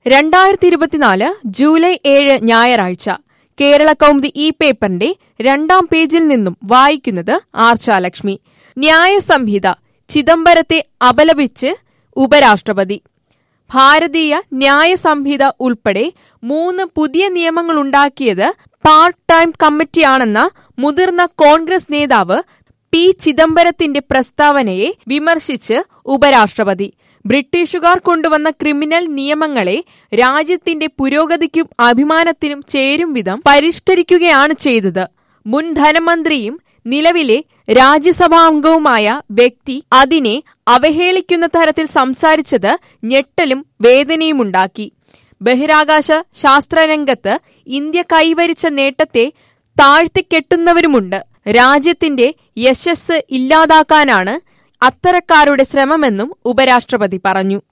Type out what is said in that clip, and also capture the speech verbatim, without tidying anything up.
രണ്ടായിരത്തി ഇരുപത്തിനാല് ജൂലൈ ഏഴ് ഞായറാഴ്ച കേരള കൗമുദി ഈ പേപ്പറിന്റെ രണ്ടാം പേജിൽ നിന്നും വായിക്കുന്നത് ആർച്ചാലക്ഷ്മി. ന്യായസംഹിത ചിദംബരത്തെ അപലപിച്ച് ഉപരാഷ്ട്രപതി. ഭാരതീയ ന്യായസംഹിത ഉൾപ്പെടെ മൂന്ന് പുതിയ നിയമങ്ങളുണ്ടാക്കിയത് പാർട്ട് ടൈം കമ്മിറ്റിയാണെന്ന മുതിർന്ന കോൺഗ്രസ് നേതാവ് പി ചിദംബരത്തിന്റെ പ്രസ്താവനയെ വിമർശിച്ച് ഉപരാഷ്ട്രപതി. ബ്രിട്ടീഷുകാർ കൊണ്ടുവന്ന ക്രിമിനൽ നിയമങ്ങളെ രാജ്യത്തിന്റെ പുരോഗതിക്കും അഭിമാനത്തിനും ചേരും വിധം പരിഷ്കരിക്കുകയാണ് ചെയ്തത്. മുൻ ധനമന്ത്രിയും നിലവിലെ രാജ്യസഭാംഗവുമായ വ്യക്തി അതിനെ അവഹേളിക്കുന്ന തരത്തിൽ സംസാരിച്ചത് ഞെട്ടലും വേദനയുമുണ്ടാക്കി. ബഹിരാകാശ ശാസ്ത്രരംഗത്ത് ഇന്ത്യ കൈവരിച്ച നേട്ടത്തെ താഴ്ത്തിക്കെട്ടുന്നവരുമുണ്ട്. രാജ്യത്തിന്റെ യശസ്സ് ഇല്ലാതാക്കാനാണ് അത്തരക്കാരുടെ ശ്രമമെന്നും ഉപരാഷ്ട്രപതി പറഞ്ഞു.